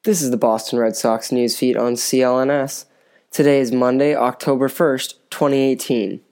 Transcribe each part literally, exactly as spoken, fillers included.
This is the Boston Red Sox newsfeed on C L N S. Today is Monday, October first, twenty eighteen.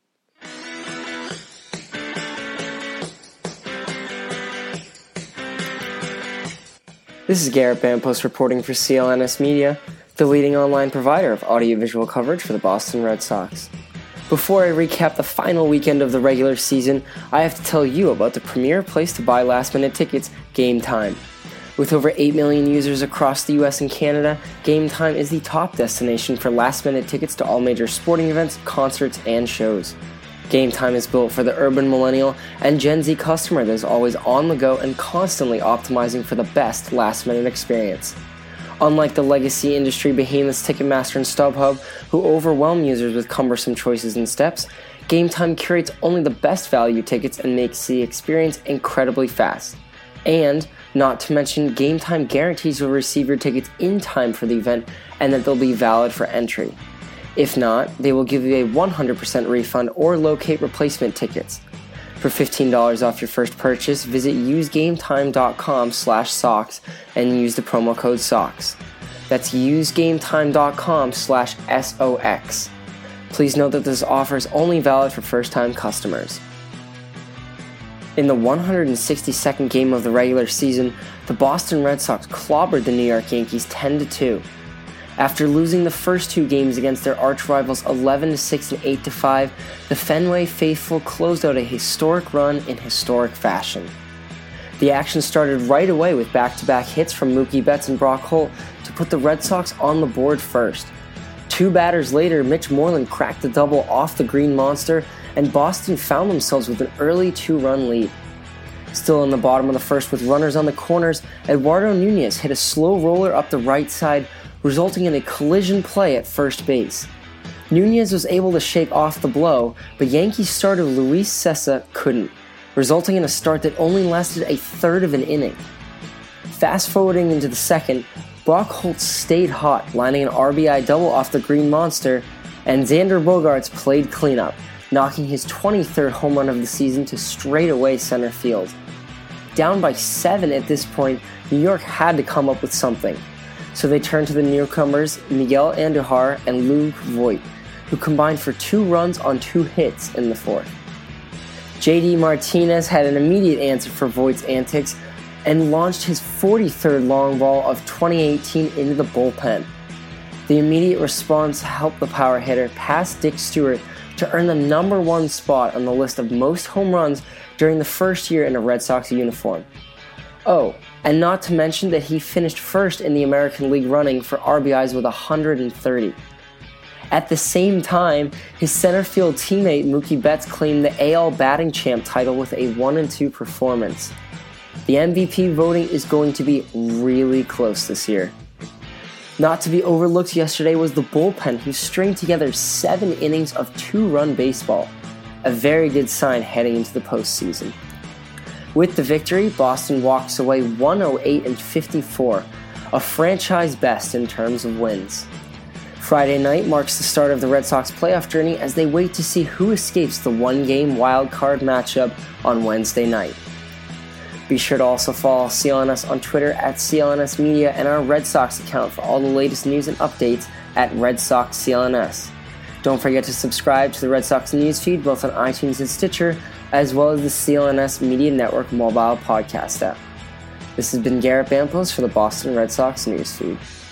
This is Garrett Bampos reporting for C L N S Media, the leading online provider of audiovisual coverage for the Boston Red Sox. Before I recap the final weekend of the regular season, I have to tell you about the premier place to buy last-minute tickets, Game Time. With over eight million users across the U S and Canada, Game Time is the top destination for last-minute tickets to all major sporting events, concerts, and shows. Game Time is built for the urban millennial and Gen Z customer that is always on the go and constantly optimizing for the best last-minute experience. Unlike the legacy industry behemoths Ticketmaster and StubHub, who overwhelm users with cumbersome choices and steps, Game Time curates only the best value tickets and makes the experience incredibly fast. And, not to mention, Game Time guarantees you'll receive your tickets in time for the event and that they'll be valid for entry. If not, they will give you a one hundred percent refund or locate replacement tickets. For fifteen dollars off your first purchase, visit usegametime.com slash socks and use the promo code SOCKS. That's usegametime.com slash S O X. Please note that this offer is only valid for first-time customers. In the one hundred sixty-second game of the regular season, the Boston Red Sox clobbered the New York Yankees ten to two. After losing the first two games against their arch-rivals eleven to six and eight to five, the Fenway faithful closed out a historic run in historic fashion. The action started right away with back-to-back hits from Mookie Betts and Brock Holt to put the Red Sox on the board first. Two batters later, Mitch Moreland cracked the double off the Green Monster, and Boston found themselves with an early two-run lead. Still in the bottom of the first with runners on the corners, Eduardo Nunez hit a slow roller up the right side, resulting in a collision play at first base. Nunez was able to shake off the blow, but Yankees starter Luis Cessa couldn't, resulting in a start that only lasted a third of an inning. Fast forwarding into the second, Brock Holt stayed hot, lining an R B I double off the Green Monster, and Xander Bogaerts played cleanup, knocking his twenty-third home run of the season to straightaway center field. Down by seven at this point, New York had to come up with something, so they turned to the newcomers Miguel Andujar and Luke Voit, who combined for two runs on two hits in the fourth. J D Martinez had an immediate answer for Voit's antics and launched his forty-third long ball of twenty eighteen into the bullpen. The immediate response helped the power hitter pass Dick Stewart to earn the number one spot on the list of most home runs during the first year in a Red Sox uniform. Oh, and not to mention that he finished first in the American League running for R B Is with one hundred thirty. At the same time, his center field teammate Mookie Betts claimed the A L batting champ title with a one and two performance. The M V P voting is going to be really close this year. Not to be overlooked yesterday was the bullpen, who stringed together seven innings of two-run baseball, a very good sign heading into the postseason. With the victory, Boston walks away one oh eight and fifty-four, a franchise best in terms of wins. Friday night marks the start of the Red Sox playoff journey as they wait to see who escapes the one-game wild-card matchup on Wednesday night. Be sure to also follow C L N S on Twitter at C L N S Media and our Red Sox account for all the latest news and updates at Red Sox C L N S. Don't forget to subscribe to the Red Sox newsfeed both on iTunes and Stitcher, as well as the C L N S Media Network mobile podcast app. This has been Garrett Bampos for the Boston Red Sox newsfeed.